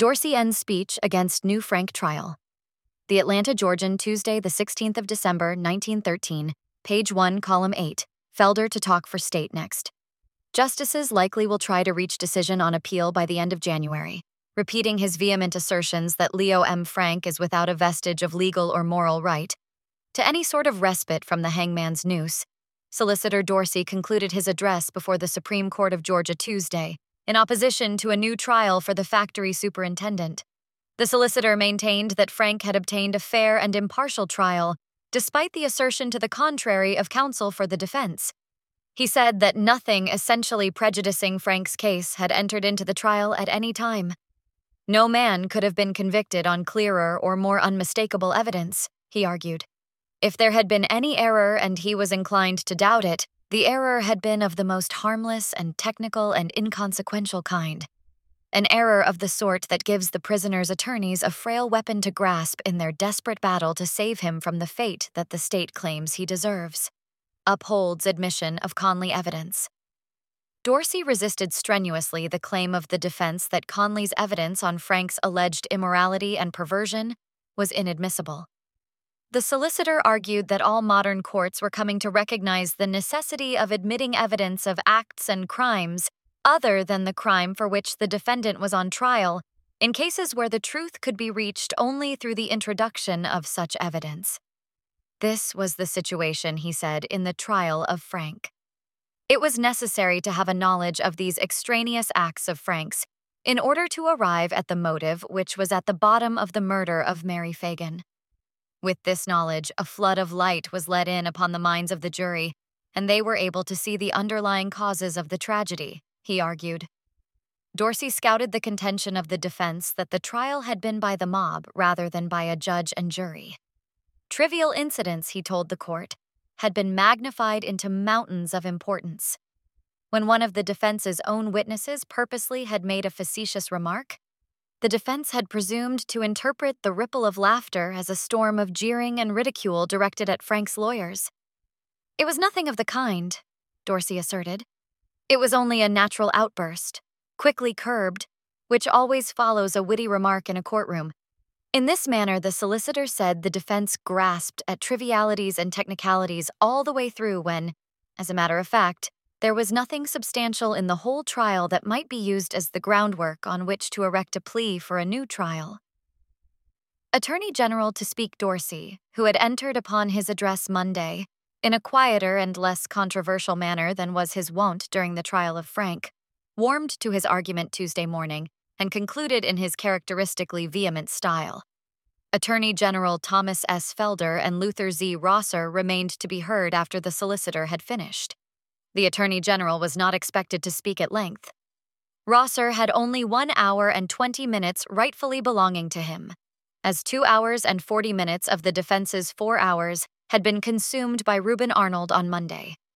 Dorsey ends speech against new Frank trial. The Atlanta Georgian, Tuesday, the 16th of December, 1913, page 1, column 8, Felder to talk for state next. Justices likely will try to reach decision on appeal by the end of January, repeating his vehement assertions that Leo M. Frank is without a vestige of legal or moral right to any sort of respite from the hangman's noose. Solicitor Dorsey concluded his address before the Supreme Court of Georgia Tuesday, in opposition to a new trial for the factory superintendent. The solicitor maintained that Frank had obtained a fair and impartial trial, despite the assertion to the contrary of counsel for the defense. He said that nothing essentially prejudicing Frank's case had entered into the trial at any time. No man could have been convicted on clearer or more unmistakable evidence, he argued. If there had been any error and he was inclined to doubt it, the error had been of the most harmless and technical and inconsequential kind. An error of the sort that gives the prisoner's attorneys a frail weapon to grasp in their desperate battle to save him from the fate that the state claims he deserves. Upholds admission of Conley evidence. Dorsey resisted strenuously the claim of the defense that Conley's evidence on Frank's alleged immorality and perversion was inadmissible. The solicitor argued that all modern courts were coming to recognize the necessity of admitting evidence of acts and crimes other than the crime for which the defendant was on trial, in cases where the truth could be reached only through the introduction of such evidence. This was the situation, he said, in the trial of Frank. It was necessary to have a knowledge of these extraneous acts of Frank's in order to arrive at the motive which was at the bottom of the murder of Mary Fagan. With this knowledge, a flood of light was let in upon the minds of the jury, and they were able to see the underlying causes of the tragedy, he argued. Dorsey scouted the contention of the defense that the trial had been by the mob rather than by a judge and jury. Trivial incidents, he told the court, had been magnified into mountains of importance. When one of the defense's own witnesses purposely had made a facetious remark, the defense had presumed to interpret the ripple of laughter as a storm of jeering and ridicule directed at Frank's lawyers. It was nothing of the kind, Dorsey asserted. It was only a natural outburst, quickly curbed, which always follows a witty remark in a courtroom. In this manner, the solicitor said the defense grasped at trivialities and technicalities all the way through when, as a matter of fact, there was nothing substantial in the whole trial that might be used as the groundwork on which to erect a plea for a new trial. Attorney General to speak Dorsey, who had entered upon his address Monday, in a quieter and less controversial manner than was his wont during the trial of Frank, warmed to his argument Tuesday morning and concluded in his characteristically vehement style. Attorney General Thomas S. Felder and Luther Z. Rosser remained to be heard after the solicitor had finished. The Attorney General was not expected to speak at length. Rosser had only 1 hour and 20 minutes rightfully belonging to him, as 2 hours and 40 minutes of the defense's 4 hours had been consumed by Reuben Arnold on Monday.